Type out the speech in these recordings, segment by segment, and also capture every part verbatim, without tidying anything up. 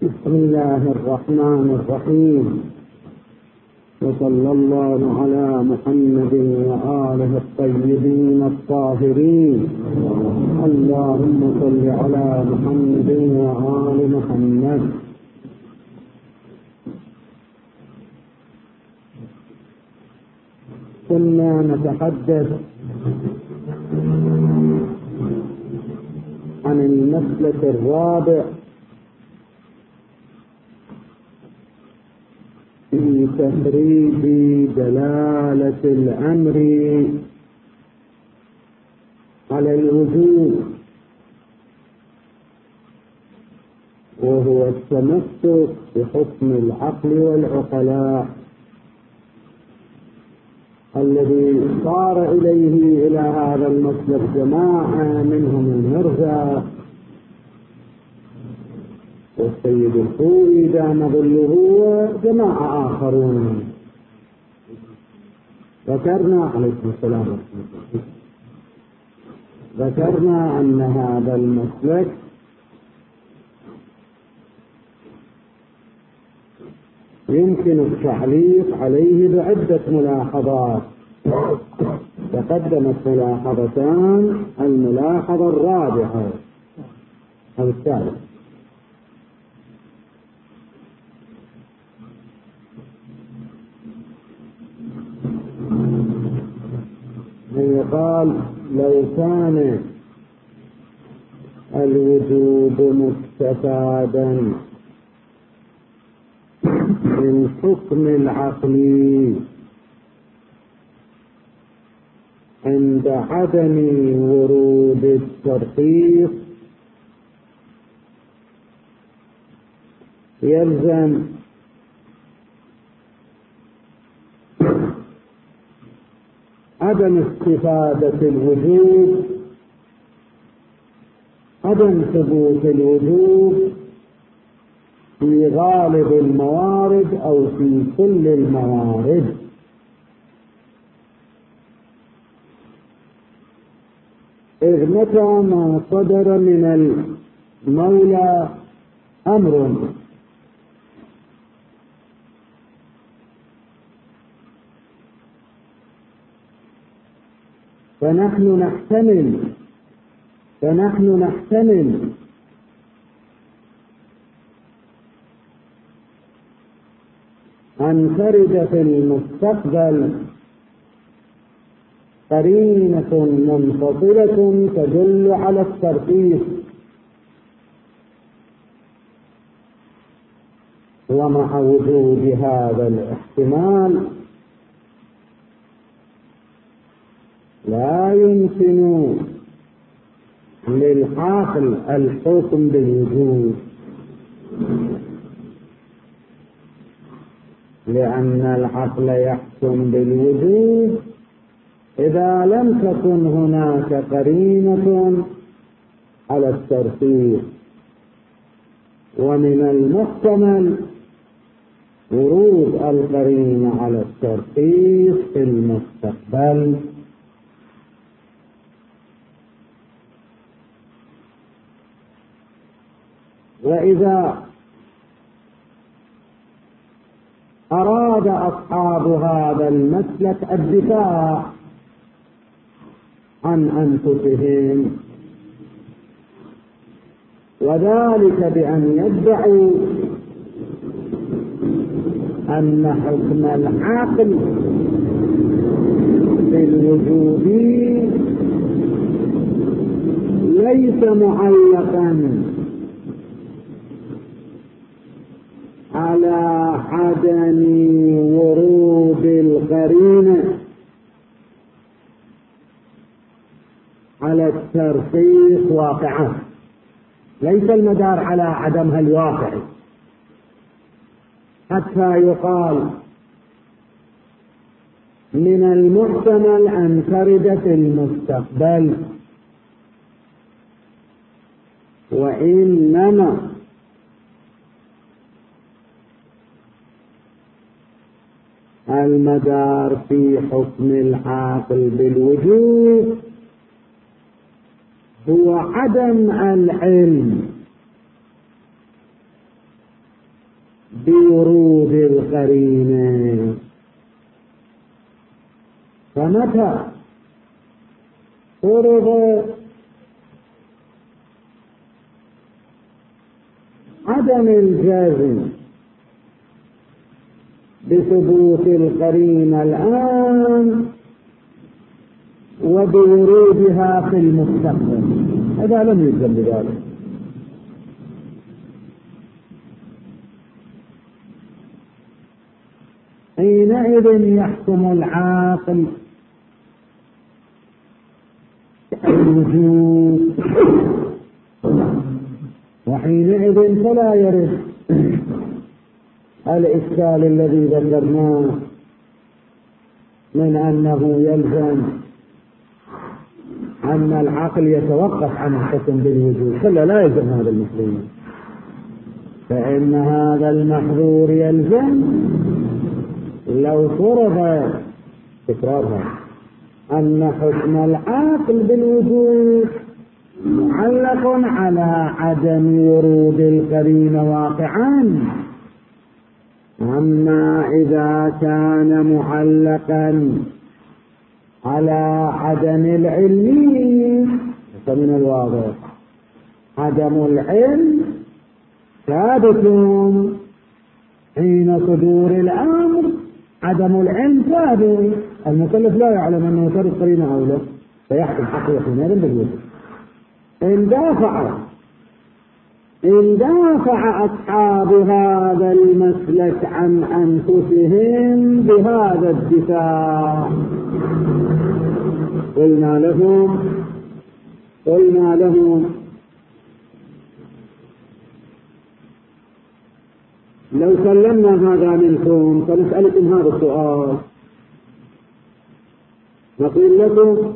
بسم الله الرحمن الرحيم، وصلى الله على محمد وآله الطيبين الطاهرين. اللهم صل على محمد وآل محمد. كنا نتحدث عن المسلك الرابع في تفريق دلالة الأمر على الوجوب، وهو التمسك بحكم العقل والعقلاء الذي صار إليه إلى هذا المسلك جماعة منهم المرزا والسيد الخوئي دام ظله وجماعة آخرون. ذكرنا عليكم السلام ذكرنا أن هذا المسلك يمكن التعليق عليه بعدة ملاحظات. تقدمت ملاحظتان، الملاحظة الرابعة أو الثالثة قال لو كان الوجوب مستفادا من حكم العقل عند عدم ورود الترخيص يلزم عدم استفادة الوجوب، عدم ثبوت الوجوب في غالب الموارد أو في كل الموارد. إذ متى ما صدر من المولى أمر فنحن نحتمل فنحن نحتمل أن ترد في المستقبل قرينة منفصلة تدل على الترخيص، ومع وجود هذا الاحتمال لا يمكن للعاقل الحكم بالوجود، لأن العقل يحكم بالوجود إذا لم تكن هناك قرينة على الترخيص، ومن المحتمل ورود القرينة على الترخيص في المستقبل. وإذا أراد أصحاب هذا المسلك الدفاع عن أنفسهم، وذلك بأن يدعوا أن حكم العقل بالوجوب ليس معلقا على عدم ورود القرينة على الترخيص واقعا، ليس المدار على عدمها الواقع، حتى يقال من المحتمل أن ترد في المستقبل، وإنما المدار في حكم العاقل بالوجود هو عدم العلم بورود القرينة. فمتى فرض عدم الجازم بثبوت القرينة الآن وبورودها في المستقبل، هذا لم يلزم بذلك. حينئذ يحكم العاقل الوجود، وحينئذ فلا يرد الإشكال الذي ذكرناه من أنه يلزم أن العقل يتوقف عن الحكم بالوجود، كلا لا يلزم هذا المحظور، فإن هذا المحظور يلزم لو فرض تكرارها أن حكم العقل بالوجود معلق على عدم ورود القرينة واقعا. أما إذا كان معلقا على عدم العلم فمن الواضح عدم العلم ثابت حين صدور الأمر، عدم العلم ثابت، المكلف لا يعلم أنه ترك قرينة أو لا، فيحكم حقه حينئذ بالوجود. إن دافع إن دافع أصحاب هذا المسلك عن أنفسهم بهذا الدفاع قلنا لهم قلنا لهم لو سلمنا هذا منكم فنسألكم هذا السؤال، نقول لكم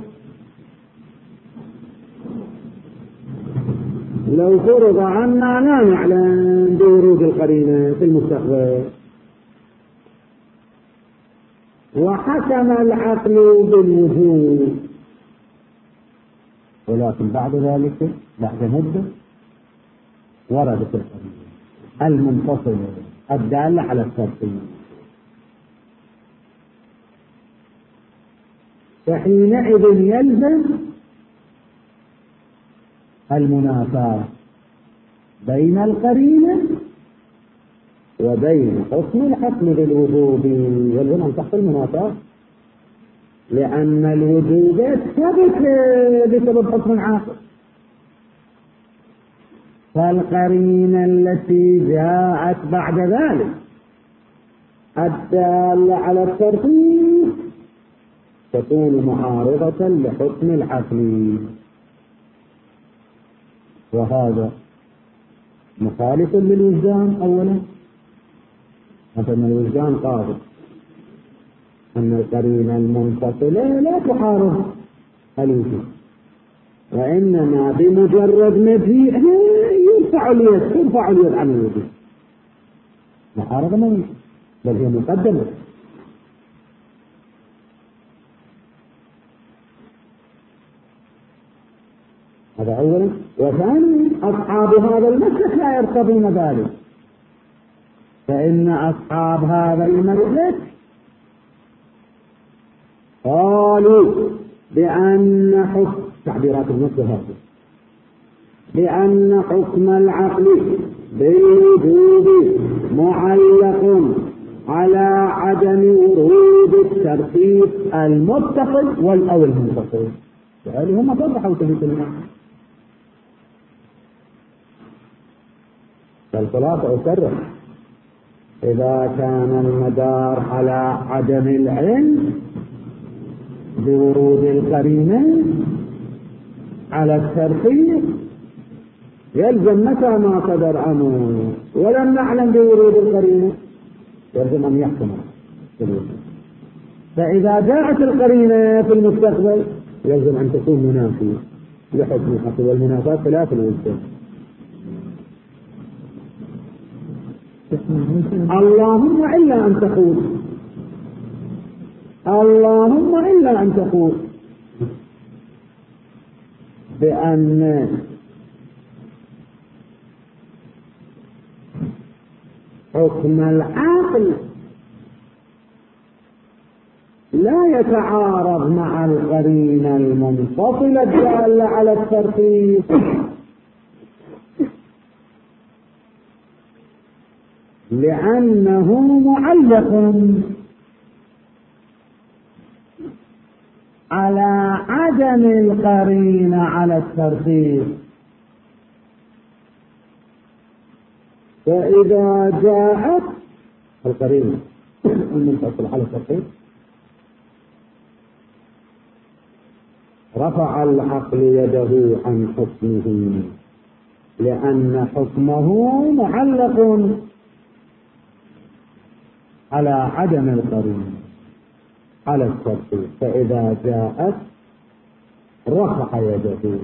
لو فرض عنا لا نعلم بورود القرينة في المستقبل وحكم العقل بالوجود، ولكن بعد ذلك بعد مدة وردت القرينة المنفصلة الدالة على الترتيب، فحينئذ يلزم المنافاة بين القرينة وبين حكم الحكم بالوجود، يلزم أن تحصل منافاة، لأن الوجود ثبت بسبب حكم العاقل، فالقرينة التي جاءت بعد ذلك الدالة على الترتيب تكون معارضة لحكم العقل، وهذا مخالف للوجدان. أولا مثلا الوجدان قاضي أن القرينة المنفصلة لا تعارض الوجود، وإنما بمجرد مجيئها يرفع اليد ترفع اليد عن الوجود، معارضة ما يمكن بل هي مقدمة. هذا أولا. وثانيا أصحاب هذا المسلك لا يرتضون ذلك، فإن أصحاب هذا المسلك قالوا بأن حكم تعبيرات النص هذه بأن حكم العقل بالوجود معلق على عدم ورود الترتيب المتصل والأو المنفصل، هذه هم توضحوا تلك المعنى. فالخلاصة أكرر، إذا كان المدار على عدم العلم بورود القرينة على الترتيب يلزم متى ما صدر أمر ولم نعلم بورود القرينة يلزم أن يحكم، فإذا جاءت القرينة في المستقبل يلزم أن تكون منافية لحكم الحق، والمنافاة خلاف الوجدان. اللهم إلا أن تقول اللهم إلا أن تقول بأن حكم العقل لا يتعارض مع القرينة المنفصلة الدالة على الترتيب، لأنه معلق على عدم القرينة على الترتيب. فإذا جاءت القرينة المنفصلة على الترتيب رفع العقل يده عن حكمه، لأن حكمه معلق على عدم القرينة على الترتيب. فإذا جاءت رفع يده.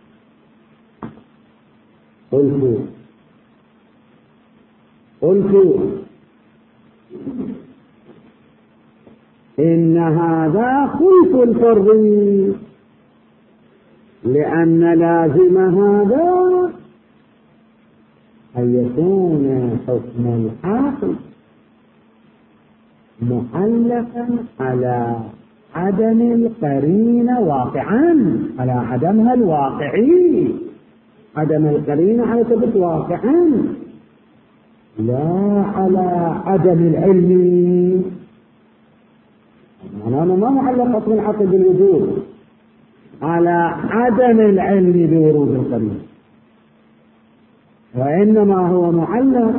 قلت قلت إن هذا خلف الفرضي، لأن لازم هذا أن يكون حكم العقل معلقا على عدم القرينة واقعا، على عدمها الواقعي، عدم القرينة على ثبت واقعا، لا على عدم العلم. أنا ما معلق حكم العقل بالوجود، على عدم العلم بورود القرينة، وإنما هو معلق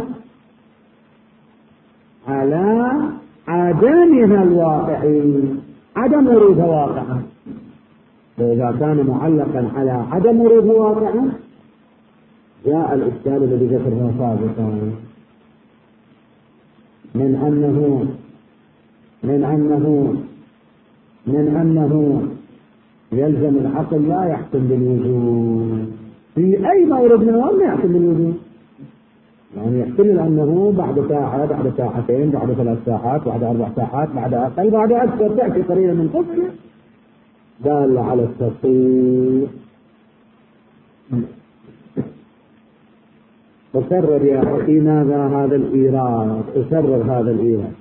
على عدمها الواقعي، عدم ورودها واقعا. فإذا كان معلقا على عدم ورودها واقعا جاء الإشكال الذي ذكرناه سابقا من أنه من أنه من أنه يلزم العقل لا يحكم بالوجود في أي مورد من الموارد، لا يحكم بالوجود. يعني يحتمل أنه بعد ساعة، بعد ساعتين، بعد ثلاث ساعات، بعد أربع ساعات، بعد أقل، بعد أكثر، تأتي قرينة منفصلة دالة على الترتيب. تكرر يا أخي ماذا هذا الإيراد؟ تكرر هذا الإيراد.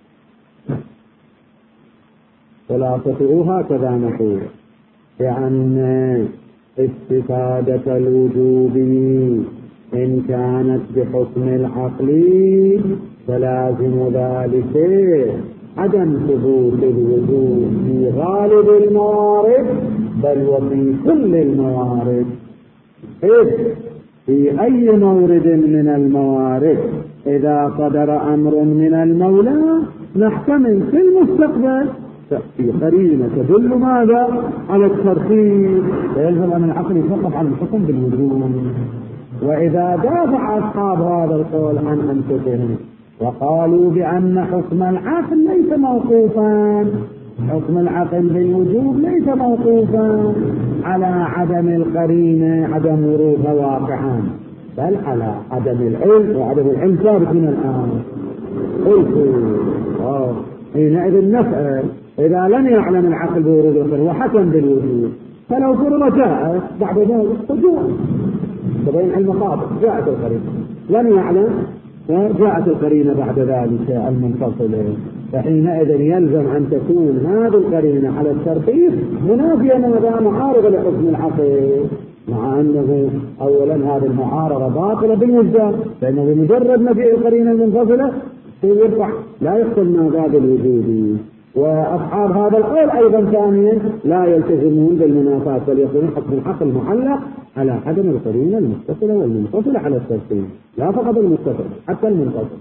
خلاصته هكذا نقول، لأن استفادة الوجوب إن كانت بحكم العقل فلازم ذلك عدم ثبوت الوجود في غالب الموارد بل وفي كل الموارد. إذ في أي مورد من الموارد إذا صدر أمر من المولى نحتمل في المستقبل تأتي قرينة تدل ماذا على الترتيب، فيلزم أن العقل يتوقف عن الحكم بالوجود. وإذا دافع أصحاب هذا القول عن أنفسهم وقالوا بأن حكم العقل ليس موقوفا، حكم العقل بالوجوب ليس موقوفا على عدم القرينة، عدم ورودها واقعا، بل على عدم العلم، وعدم العلم ثابت من الآن. قلت حينئذ نسأل إذا لم يعلم العقل بورود القرينة وحكم بالوجود، فلو فرض جاءت بعد ذلك فجاء تبين المخاطر، جاءت القرينة، لم يعلم جاءت القرينة بعد ذلك المنفصلة، فحينئذ يلزم أن تكون هذه القرينة على الترتيب منافية ماذا؟ معارضة لحكم العقل، مع أنه أولا هذه المعارضة باطلة بالوجدان، لأنه بمجرد مجيء القرينة المنفصلة يرفع لا يحصل ماذا بالوجود. وأصحاب هذا القول أيضا ثانيا لا يلتزمون بالمنافاة، بل يكون حكم العقل معلق على عدم القرينة المتصلة والمنفصلة على الترتيب، لا فقط المتصل حتى المنفصل.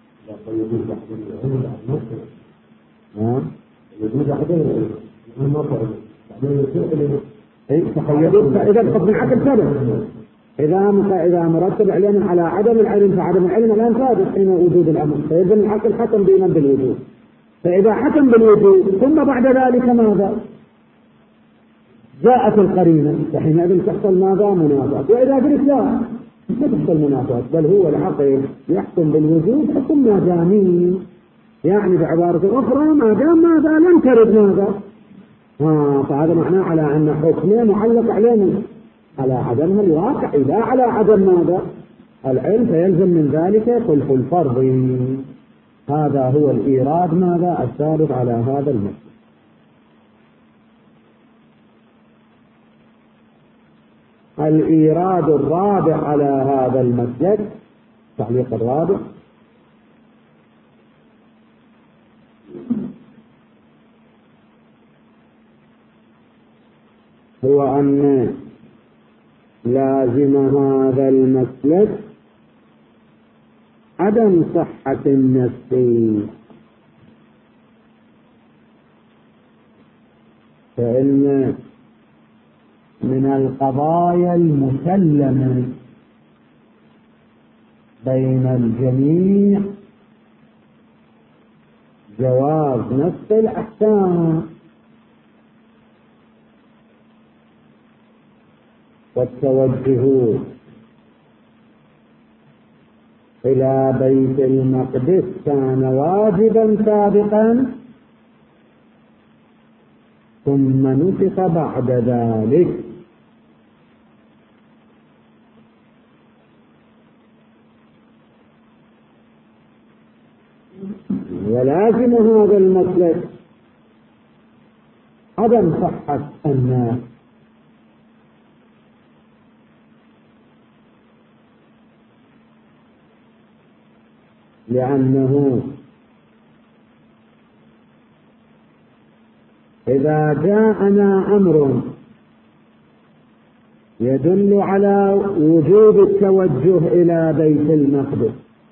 ها؟ إيه تخيلوا إذا حكم العقل ثابت، إذا إذا مرتب علم على عدم العلم فعدم العلم الآن ثابت حين وجود الأمر، فإذا العقل حكم بما بالوجود. فإذا حكم بالوجود ثم بعد ذلك ماذا؟ جاءت القرينة، فحينئذ تحصل ماذا؟ منافاة. وإذا قلت لا ما تحصل منافاة، بل هو العقل يحكم بالوجود حكم ما دامين، يعني بعبارة أخرى ما دام ماذا لم ترد ماذا؟ ها فهذا معناه على أن حكمه معلق عليه على عدمها الواقعي لا على عدم ماذا؟ العلم فيلزم من ذلك خلف الفرض. هذا هو الإيراد ماذا الثالث على هذا المسلك. الإيراد الرابع على هذا المسلك، التعليق الرابع، هو أن لازم هذا المسلك عدم صحة النفس، فإن من القضايا المسلمة بين الجميع جواز نفس الأحكام والتوجه إلى بيت المقدس كان واجبا سابقا ثم نسخ بعد ذلك. ولازم هذا المسلك عدم صحة الناس، لأنه إذا جاءنا أمر يدل على وجوب التوجه إلى بيت المقدس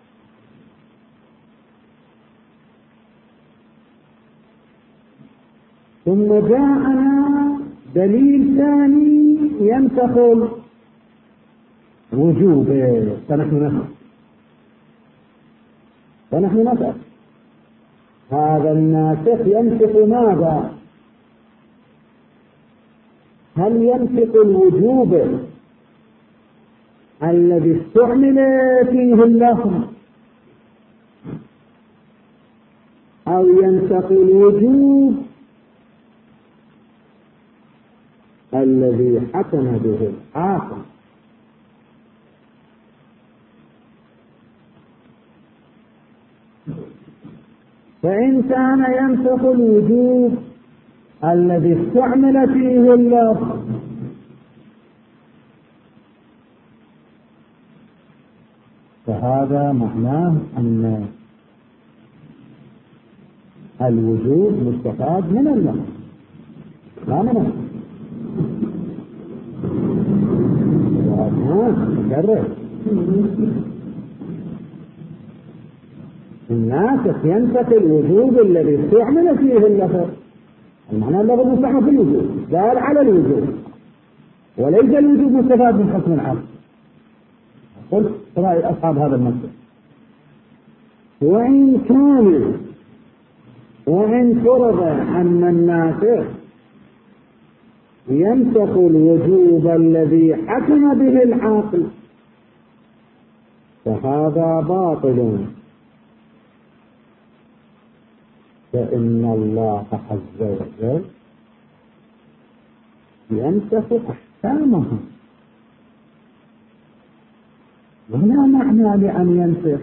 ثم جاءنا دليل ثاني ينتقل وجوبه، فنحن نفعل فنحن نفعل هذا الناسخ ينطق ماذا؟ هل ينطق الوجوب الذي استعمل فيه اللفظ أو ينطق الوجوب الذي حكم به الحاكم؟ فإن كان ينطق الوجوب الذي استعمل فيه اللفظ فهذا معناه أن الوجوب مستفاد من اللفظ لا منه. مكرر الناسخ ينطق الوجوب الذي استعمل فيه اللفظ، المعنى اللفظ مستعمل في الوجوب دال على الوجوب وليس الوجوب مستفاد من حكم العقل. قلت رأي أصحاب هذا المسلك. وإن كان وإن فرض أن الناسخ ينطق الوجوب الذي حكم به العاقل فهذا باطل، فإن الله عز وجل ينسخ أحكامه، ولا معنى لأن ينسخ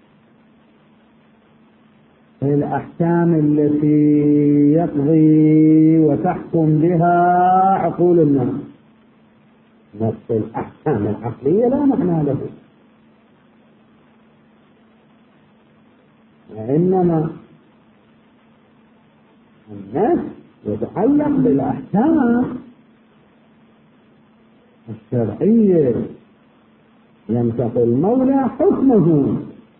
الأحكام التي يقضي وتحكم بها عقول الناس، نفس الأحكام العقلية لا معنى له، وإنما الناس يتعلق بالأحكام الشرعية، ينسخ المولى حكمه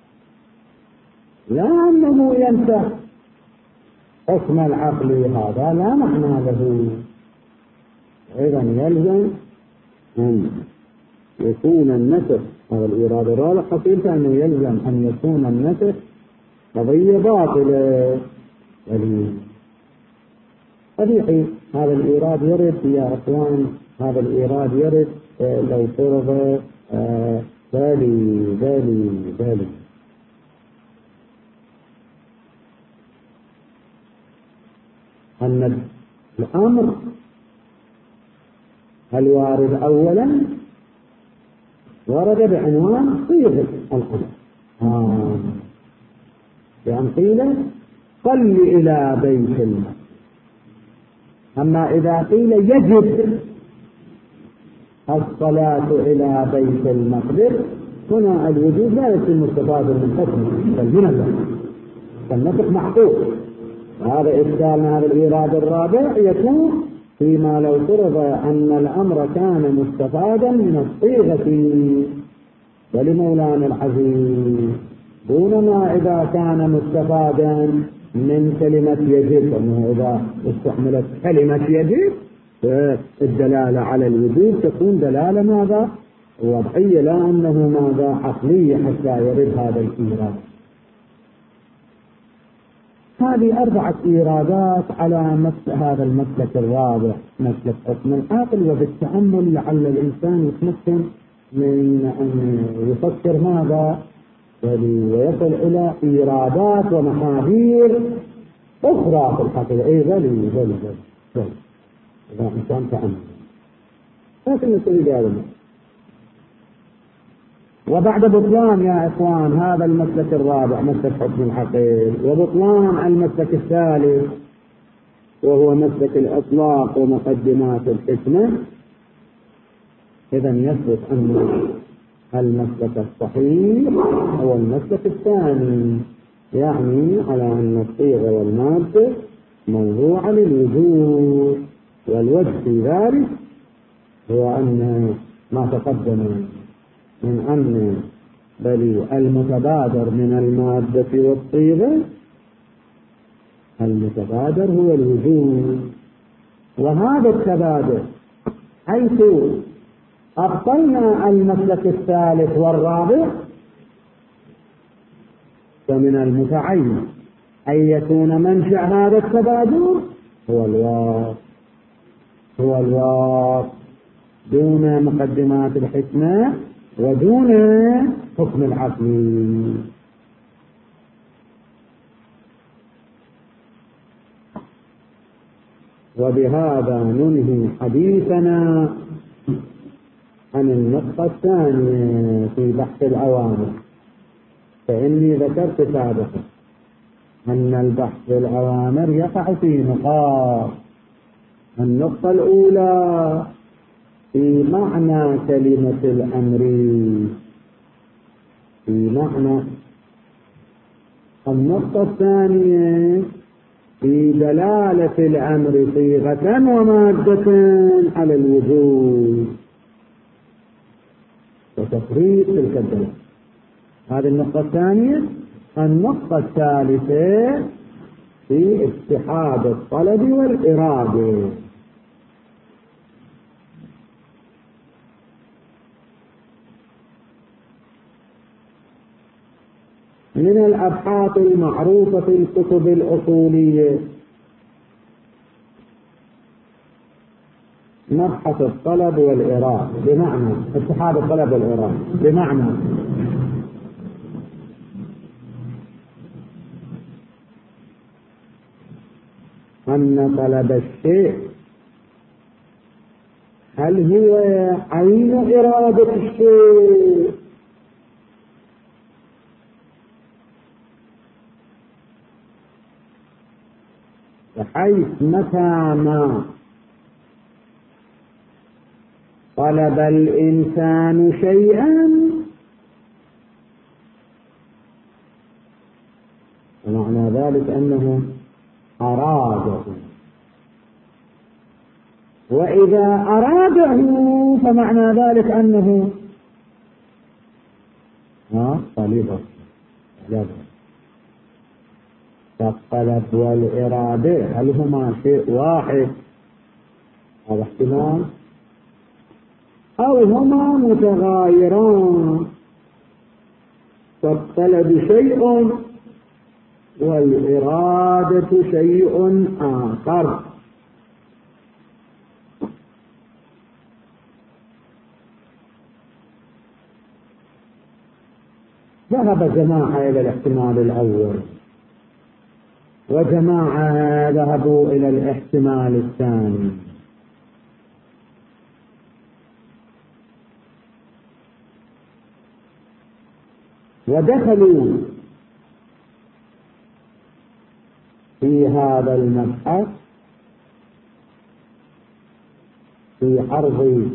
لا أنه ينسخ حكم العقل، هذا لا معنى له. إذا يلزم أن يكون النسخ هذا الإرادة الرابع حقيقة أنه يلزم أن يكون النسخ قضية باطلة. طبيعي هذا الإيراد يرد يا أخوان، هذا الإيراد يرد لو فرض بالي بالي بالي أن الأمر الوارد أولا ورد بعنوان صيغة الأمر، آه. يعني قيل صل إلى بيت المقدس. أما إذا قيل يجب الصلاة إلى بيت المقدس، هنا الوجوب لا يتم استفادة من حكم المنسك، فالنسك محقوق. وهذا إشكالنا هذا الإيراد الرابع يكون فيما لو فرض أن الأمر كان مستفادا من الصيغة ولمولانا العزيز، دونما إذا كان مستفادا من كلمة يجب، أنه إذا استعملت كلمة يجب الدلالة على الوجوب تكون دلالة ماذا؟ وضعية، لا أنه ماذا؟ عقلية حتى يرد هذا الإيراد. هذه أربعة إيرادات على مثل هذا المسلك الرابع، مسلك حكم العاقل. وبالتأمل لعل الإنسان يتمكن من أن يفكر ماذا ويصل إلى إيرادات ومحاذير أخرى في الحقيقة. إيه ذلك ذلك ذلك إذا إنسان تأمل، لكن نسوي هذا. وبعد بطلان يا إخوان هذا المسلك الرابع مسلك حكم العقل، وبطلان المسلك الثالث وهو مسلك الإطلاق ومقدمات الحكمة، إذن يثبت أن المسلك الصحيح هو المسلك الثاني، يعني على أن الصيغة والمادة موضوع للوجود. والوجه في ذلك هو أن ما تقدم من أن بل المتبادر من المادة والصيغة، المتبادر هو الوجود. وهذا التبادر حيث أبطلنا المسلك الثالث والرابع، فمن المتعين أن يكون منشأ هذا التبادر هو الواقع، هو الواقع دون مقدمات الحكمة ودون حكم العقل. وبهذا ننهي حديثنا عن النقطة الثانية في بحث الأوامر، فإني ذكرت سابقا أن البحث الأوامر يقع في نقاط. النقطة الأولى في معنى كلمة الأمر، في معنى. النقطة الثانية في دلالة الأمر صيغة ومادة على الوجود وتفريق تلك الدلالة. هذه النقطة الثانية. النقطة الثالثة في اتحاد الطلب والإرادة. من الأبحاث المعروفة في الكتب الأصولية مبحث الطلب والإرادة، بمعنى اتحاد الطلب والإرادة، بمعنى أن طلب الشيء هل هو عين إرادة الشيء بحيث متى ما طلب الإنسان شيئا ومعنى ذلك أنه أراده، وإذا أراده فمعنى ذلك أنه ها طالبه. فالطلب والإرادة هل هما شيء واحد؟ هذا احتمال، أو هما متغايران، فالطلب شيء والإرادة شيء آخر. ذهب جماعة إلى الاحتمال الأول، وجماعة ذهبوا إلى الاحتمال الثاني. ودخلوا في هذا المبحث في عرض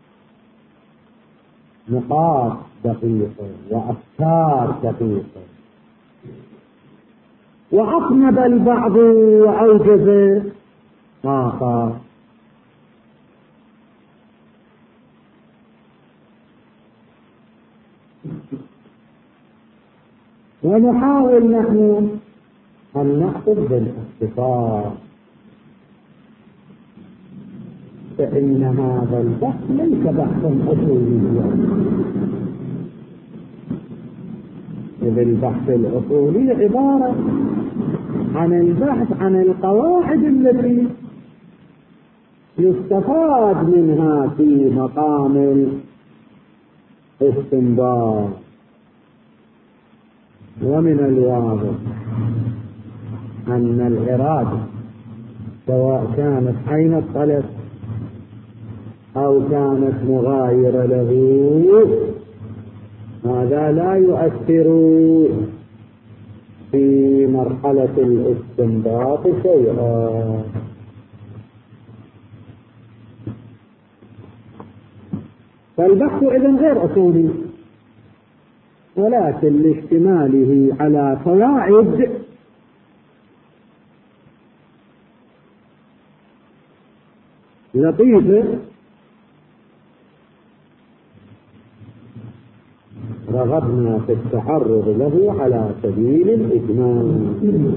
نقاط دقيقة وأفكار دقيقة، وأطنب البعض وأوجز آخر. ونحاول نحن أن نأخذ بالاختصار، فإن هذا البحث ليس بحثا أصوليا، إذ البحث الأصولي عبارة عن البحث عن القواعد التي يستفاد منها في مقام الاستنباط. ومن الواضح أن الإرادة سواء كانت عين الطلب أو كانت مغايرة له هذا لا يؤثر في مرحلة الاستنباط شيئا. فالبحث إذن غير أصولي، ولكن لاشتماله على فوائد لطيفة رغبنا في التعرض له على سبيل الإجمال.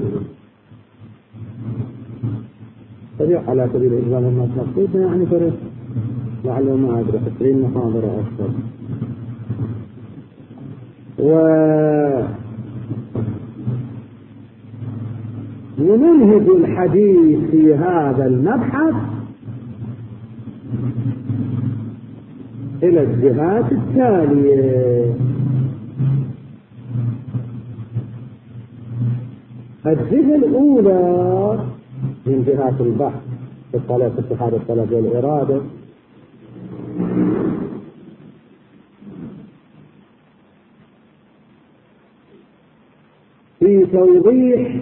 طريق على سبيل الإجمال الناس مخصوصة يعني طريق لعله ما أدري عشرين محاضرة أكثر. وننهج الحديث في هذا المبحث إلى الجهات التالية. الجهة الأولى من جهات البحث في الطلب، في اتحاد الطلب والإرادة، في توضيح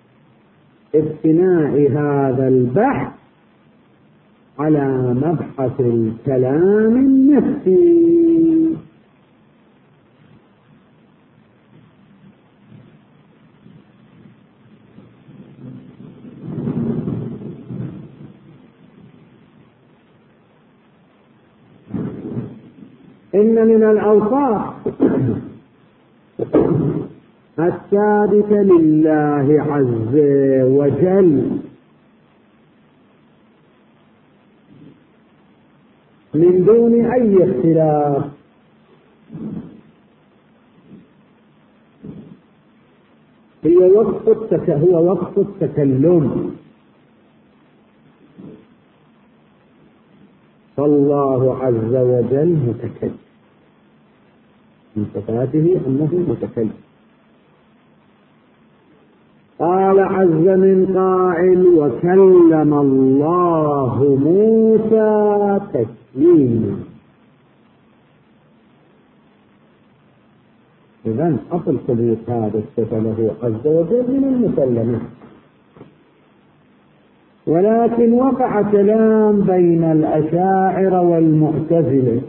ابتناء هذا البحث على مبحث الكلام النفسي. إن من الأوصاف الثابتة لله عز وجل من دون أي اختلاف هي وصف التك... هو وصف التكلم. فالله عز وجل متكلم، من صفاته أنه متكلم. قال عز من قائل: وكلم الله موسى تكليما. إذن أصل ثبوت هذا الصفة له عز وجل من المسلمين، ولكن وقع كلام بين الأشاعرة والمعتزلة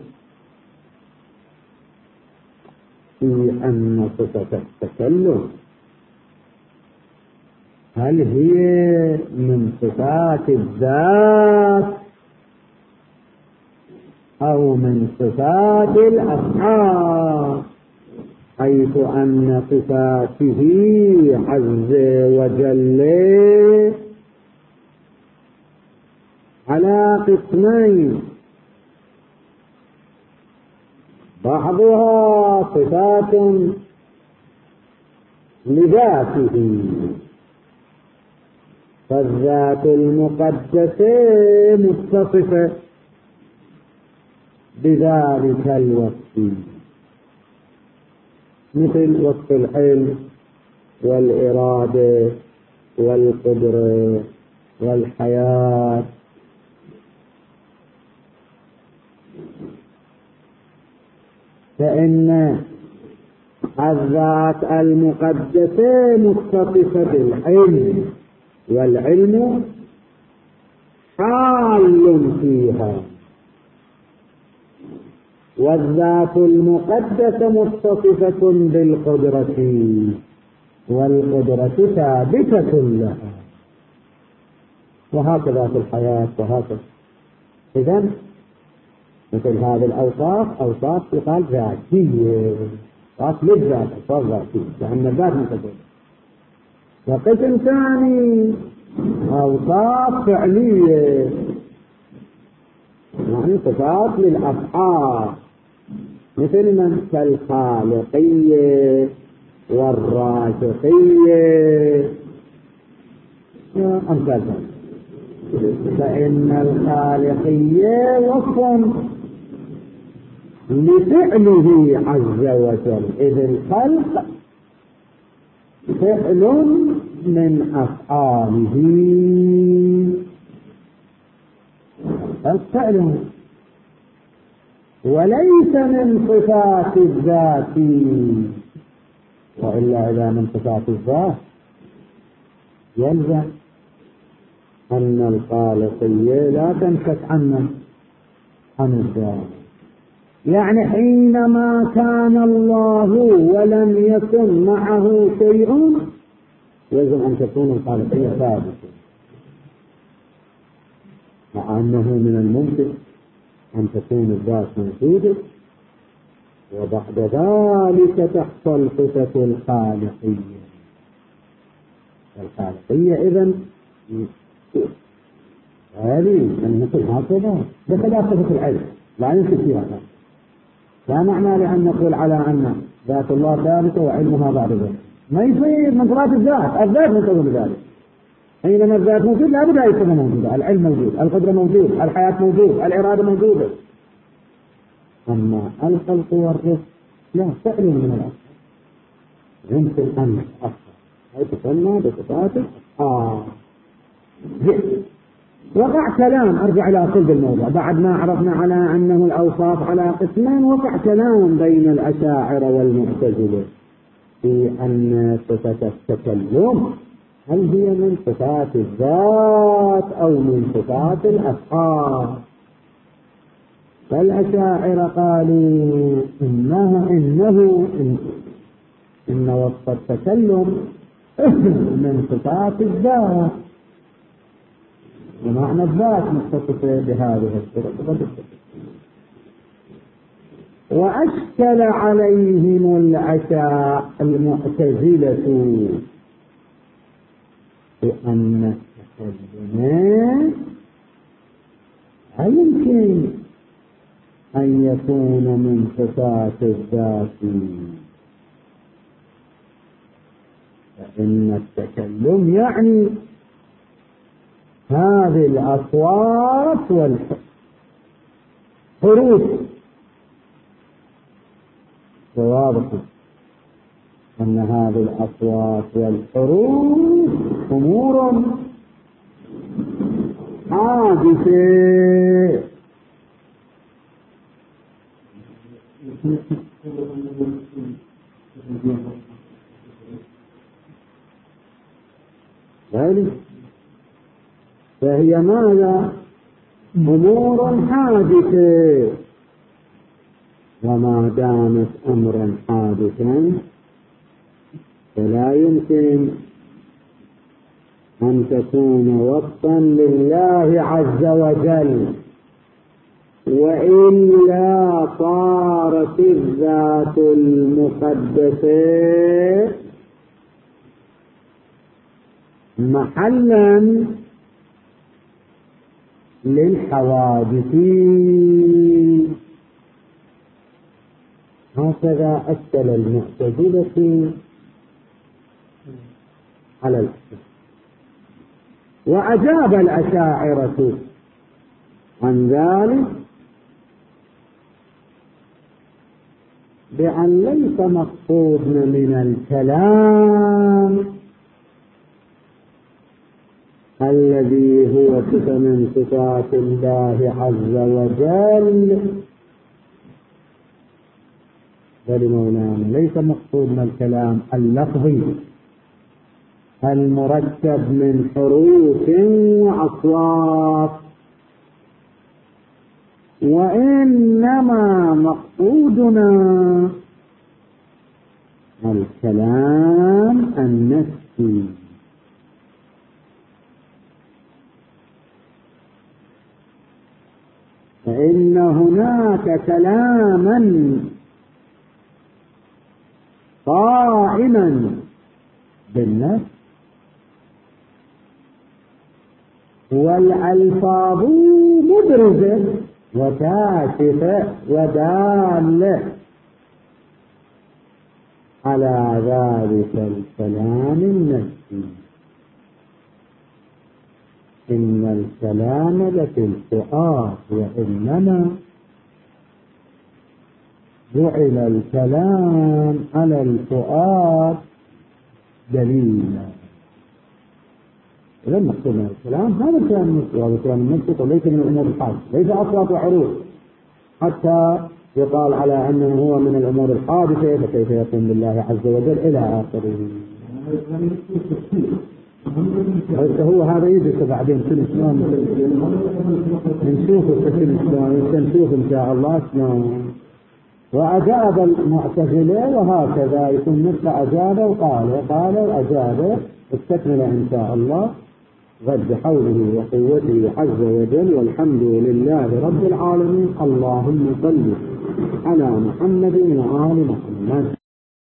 في أن صفة التكلم هل هي من صفات الذات أو من صفات الأفعال، حيث أن صفاته عز وجل على قسمين: بعضها صفات لذاته، فالذات المقدسة متصفة بذلك الوصف، مثل وصف العلم والإرادة والقدرة والحياة. فإن الذات المقدسة متصفة بالعلم، والعلم حال فيها، والذات المقدسة متصفة بالقدرة، والقدرة ثابتة لها، وهكذا في الحياة وهكذا. إذن مثل هذه الأوصاف أوصاف يقال ذاتية، أوصاف للذات، أوصاف ذاتية لأن الذات متجدد. وقسم ثاني أوصاف فعلية، يعني صفات للأفعال، مثل من كالخالقية والرازقية أمثال ذلك. فإن الخالقية وصف لفعله عز وجل، إذ الخلق فعل من أفعاله، الفعل وليس من صفات الذات، وإلا إذا من صفات الذات يلزم أن الخالقية لا تنفك عنا عن الذات. يعني حينما كان الله ولم يكن معه شيء يجب أن تكون الخالقية ثابتة، مع أنه من الممكن أن تكون الذات موجودة وبعد ذلك تحصل صفة الخالقية. الخالقية إذن هذه من مثل هكذا بخلاف صفة العلم لا يمكن فيها. لا معنى لأن نقول على أن ذات الله ثابتة وعلمها بعد ذلك، ما يصير من صفات الذات، الذات مستوى بذلك. حينما الذات موجود لا بد أن يكون موجودة، العلم موجود، القدرة موجود، الحياة موجود، الإرادة موجودة. أما الخلق والرزق لا فعل من الأفعال يمكن أن يتأثر أي تسمى بصفات آه وقع كلام. أرجع إلى صلب الموضوع بعد ما عرفنا على أنه الأوصاف على قسمين. وقع كلام بين الأشاعرة والمعتزلة في أن صفة التكلم هل هي من صفات الذات أو من صفات الأفعال. فالأشاعرة قالوا إنها إنه إن, إن وصف التكلم من صفات الذات، ومعنى الذات متصفة بهذه الصفة. وأشكل عليهم الأشاعرة المعتزلة بأن التكلم هل يمكن أن يكون من صفات الذات، فإن التكلم يعني هذه الأصوات والحروف. واضح أن هذه الأصوات والحروف أمور حادثة ذلك، فهي ماذا؟ أمور حادثة. وما دامت أمرا حادثا فلا يمكن أن تكون وصفا لله عز وجل، وإلا صارت الذات المقدسة محلا للحوادث. هكذا أشكل المعتزلة على الأشياء. وأجاب الأشاعرة عن ذلك بأن ليس مقصودنا من الكلام الذي هو صفة من صفات الله عز وجل بل مولانا ليس مقصودنا الكلام اللفظي المركب من حروف وأصوات، وإنما مقصودنا الكلام النفسي. فإن هناك كلاما قائما بالنفس، والألفاظ مبرزة وكاشفة ودالة على ذلك الكلام النفسي. إن الكلام لفي الفؤاد، وإنما جعل الكلام على الفؤاد دليلا. إذا مقصود من الكلام هذا الكلام النفسي، وهذا الكلام النفسي وليس من الأمور الحادثة، ليس أصوات وحروف حتى يقال على أنه هو من الأمور الحادثة، فكيف يكون بالله عز وجل إلى آخره. هو هذا يجلس بعدين كل شلون نشوفه كل شلون نشوف إن شاء الله شلون. وأجاب المعتزلة وهكذا يكون مثل أجاب وقال وقال وأجاب، استكمل إن شاء الله غد بحوله وقوته عز وجل. والحمد لله رب العالمين. اللهم صل على محمد وآل محمد.